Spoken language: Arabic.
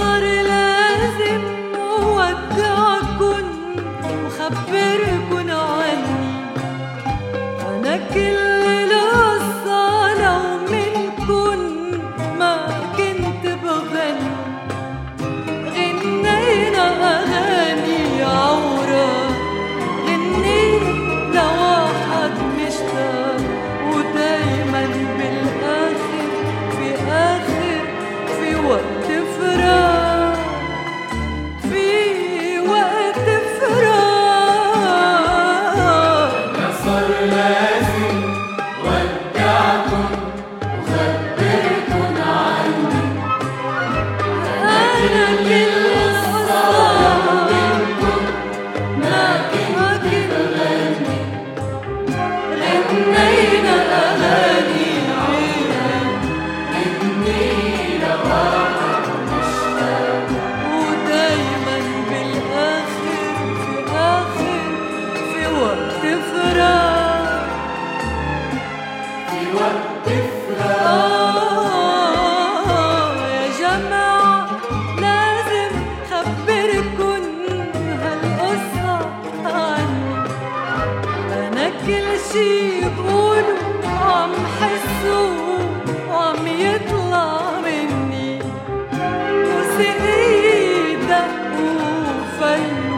صار لازم أودعكن وخبركن عني. أنا كل القصة لو منكن ما كنت بغني. غنينا أغاني عورة، غنيت لواحد مشتاق، ودايما بالآخر في وقت فراق، في وقت فراق. أنا صار لازم ودعكن وخبركن عني. أنا كل قصة منكن ما كنت بغني. غنينا أغاني غني لواحد مشتاق، ودايما بالآخر في وقت فراق. في وقت فراق. يا جماعة لازم خبركن هالقصة عني. أنا كل شي بقوله عم حسه وعم يطلع مني، موسيقي دق وفن